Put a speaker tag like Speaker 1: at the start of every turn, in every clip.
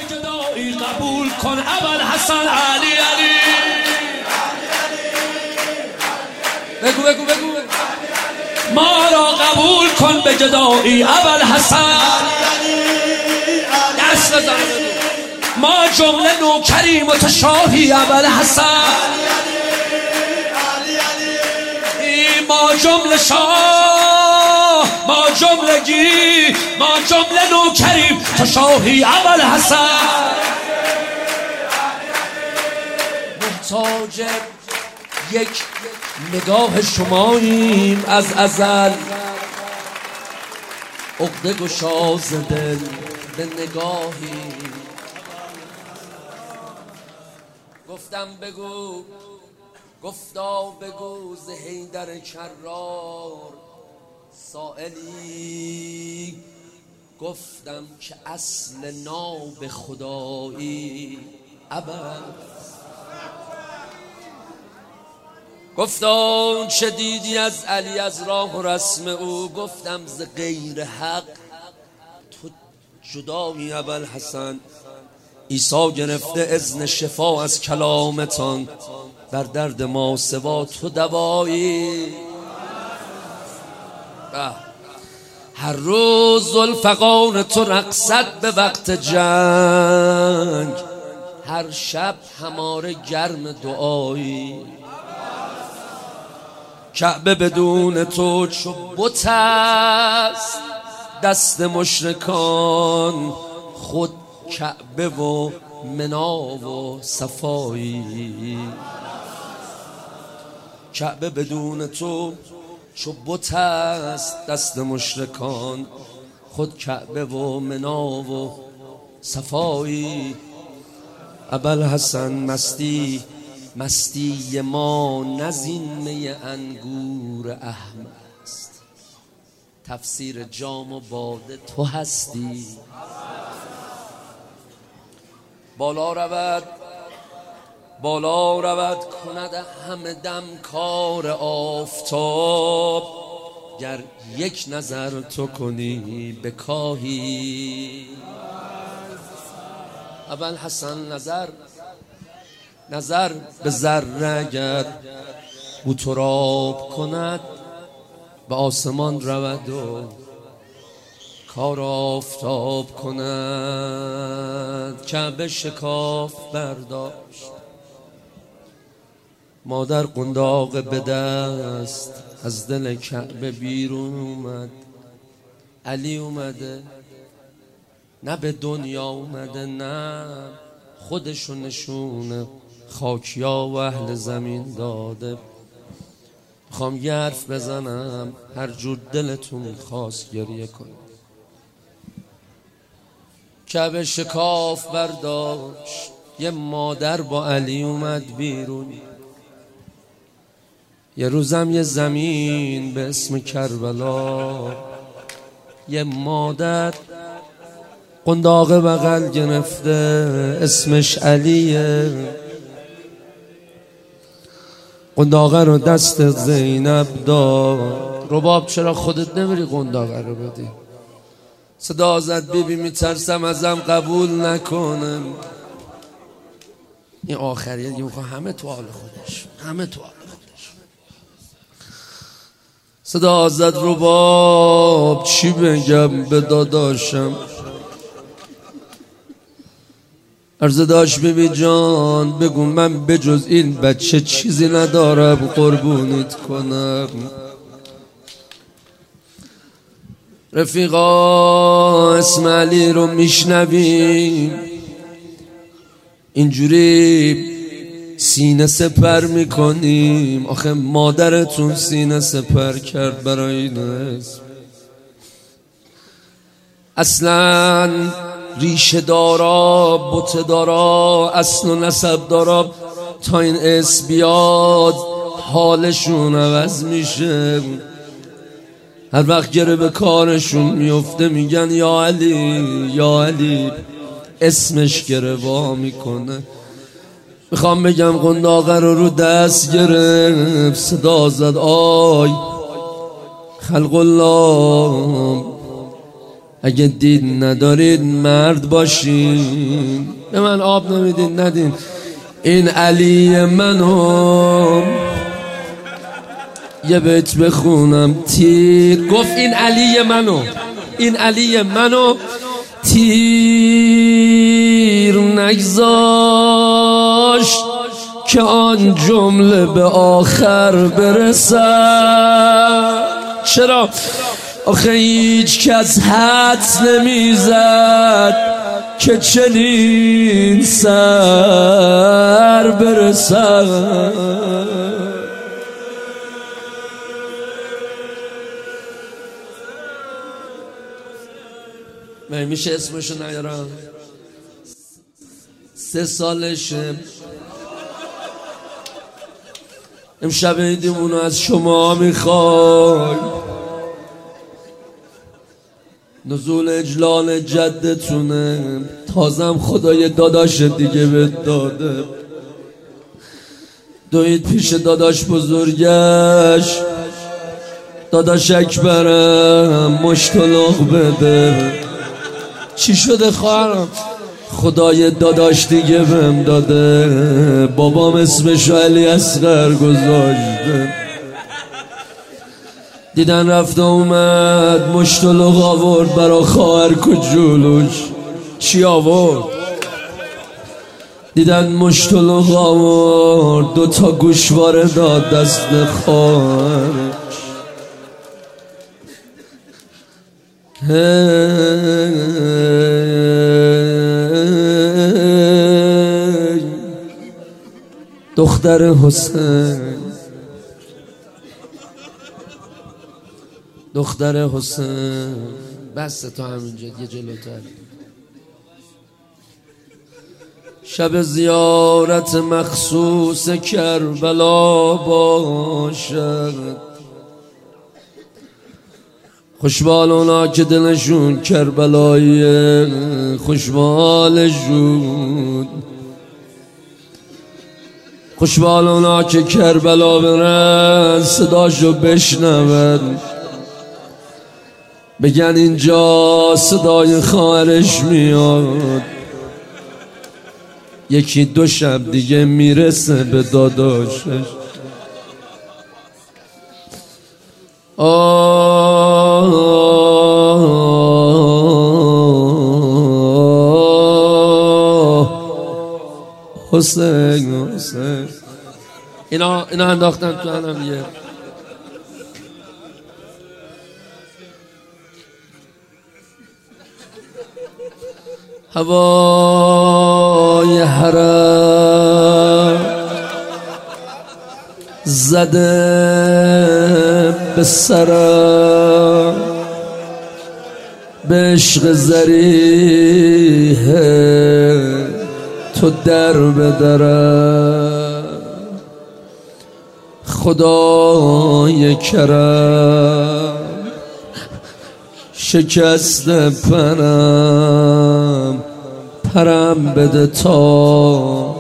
Speaker 1: جدایی قبول کن ابوالحسن علی علی. بگو بگو بگو. ما را قبول کن به جدایی ابوالحسن. دست بزن. ما جمله نوکریم و تو شاهی ابوالحسن. ما جمله شاه، ما جملگی، ما جمله نوکریم، تو شاهی ابوالحسن. محتاج یک نگاه شماییم از ازل، عقده گشاز دل به نگاهی. گفتم بگو، گفتا بگو ز حیدر کرار سائلی. گفتم که اصل ناب خدایی ابد. گفتا چه دیدی از علی از راه و رسم او. گفتم ز غیر حق تو جدایی ابوالحسن. عیسی گرفته اذن شفا از کلامتان، بر درد ما سوا تو دوایی. هر روز ذوالفقار تو رقصد به وقت جنگ، هر شب هماره گرم دعایی. کعبه بدون تو چو بت است دست مشرکان، خود کعبه و منا و صفایی. کعبه بدون تو چو بت است دست مشرکان، خود کعبه و منا و صفایی. ابوالحسن مستی مستی ما نزین می انگور احمر است، تفسیر جام و باده تو هستی. بالا رود بالا رود کند همه دم کار آفتاب، گر یک نظر تو کنی به کاهی. ابوالحسن نظر به ذره اگر او تراب کند، به آسمان رود و کار آفتاب کند. کعبه شکاف برداشت مادر قنداق به دست، از دل کعبه بیرون اومد. علی اومده نه به دنیا اومده، نه خودشو نشونه خاکیا و اهل زمین داده. میخوام یه حرف بزنم هر جور دلتون خواست گریه کنید. کعبه شکاف برداشت، یه مادر با علی اومد بیرون. یه روزم یه زمین به اسم کربلا، یه مادر قنداق بغل گرفته اسمش علیه. قنداقه رو دست زینب داد. رباب چرا خودت نمیری قنداقه رو بدی؟ صدا زد بیبی میترسم ازم قبول نکنم. این آخریه دیگه میخواه همه تو حال خودش، همه تو حال خودش. صدا زد رباب چی بگم به داداشم؟ عرض داشت بیبی جان بگو من بجز این بچه چیزی ندارم قربونیت کنم. رفیقا اسم علی رو میشنویم اینجوری سینه سپر میکنیم. آخه مادرتون سینه سپر کرد برای این اسم. اصلا ریشه دارا بت دارا اصل و نسب دارا، تا این اسم بیاد حالشون عوض میشه. هر وقت گره به کارشون میفته میگن یا علی یا علی، اسمش گره وا میکنه. میخوام بگم قنداقه رو دست گرفت، صدا زد آی خلق الله اگه دید ندارید مرد باشین. به من آب نمیدین ندین. این علی منو یه بیت بخونم تیر گفت این علی منو، این علی منو تیر نگذاشت که آن جمله به آخر برسد. چرا؟ آخه هیچ کس حدس نمیزد که چنین سر برسد. من میشه اسمشو نیارم. 3 سالشه. امشب عیدمونو از شما میخوای، نزول اجلال جدتونه. تازم خدای داداش دیگه بهت داده. دوید پیش داداش بزرگش، داداش اکبرم مشتلق بده. چی شده خواهرم؟ خدای داداش دیگه بهم داده. بابام اسمشو علی اصغر گذاشته. دیدن رفت اومد مشتلق آورد برا خواهر کجولوش. چی آورد؟ دیدن مشتلق آورد 2 تا گوشواره داد دست خواهرش. دختر حسین، دختر حسین. بس تا همینجا یه جلوتر. شب زیارت مخصوص کربلا باشد. خوشبال اونا که دلشون کربلاییه، خوشبالشون. خوشبال اونا که کربلا برن صداشو بشنون، بگن اینجا صدای خواهرش میاد. 1-2 شب دیگه میرسه به داداشش. حسین حسین. اینا انداختن تو هم دیگه. هوای حرم زده به سرم، به عشق ذریح تو در بدرم. خدای کرم شکست پرم بده تا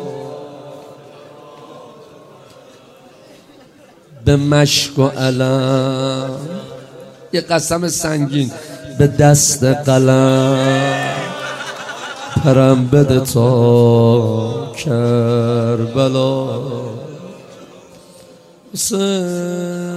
Speaker 1: به مشک و علم. یه قسم سنگین به دست قلم. پرم بده تا کربلا. حسین